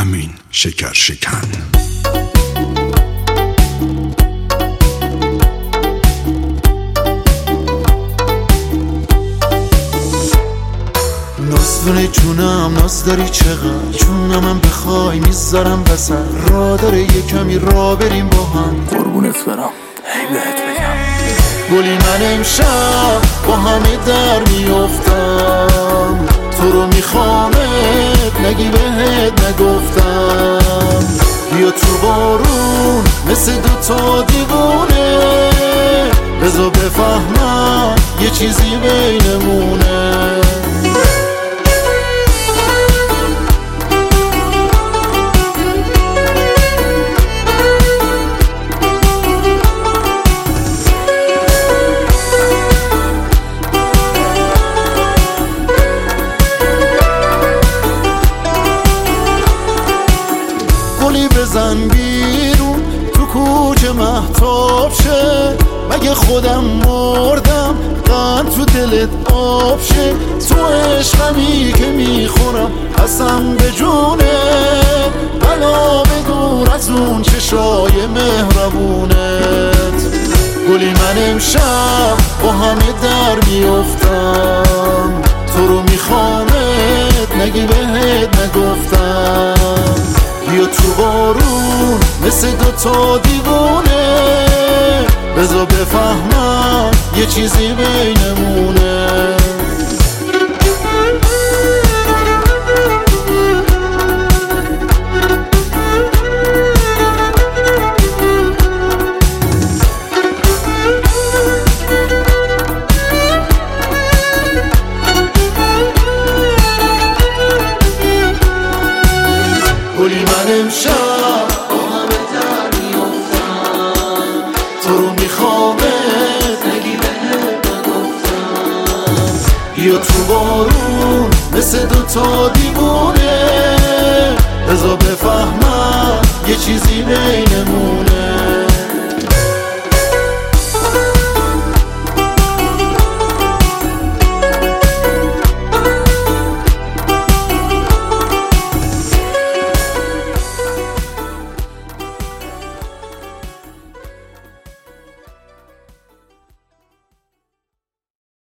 امین شکر شکن. ناز داری جونم، ناز داری چقدر، چون من بخوای میذارم وسط. را داره یه کمی را بریم با هم، قربونت برم هی بهت بگم. گلی من امشب با همه در میافتم، تو رو میخوامت نگی بهت نگفتم. بیا تو بارون مثل دوتا دیوونه، بذار بفهمم یه چیزی بینمونه. گلی بزن بیرون تو کوچه مهتاب شه، مگه خودم مردم قند تو دلت آب شه. تو عشقمی که میخورم قسم به جونه، بلا بدور از اون چشای مهربونت. گلی من امشب با همه در میافتم، تو رو میخوامت نگی بهت نگفتم. بیا تو بارون مثل دوتا دیوونه، بذار بفهمم یه چیزی بینمونه. گلی من امشب با همه در میافتم، تو رو میخوامت نگی بهت نگفتم. بیا تو بارون مثل دوتا دیوونه، بذار بفهمم یه چیزی بینمونه.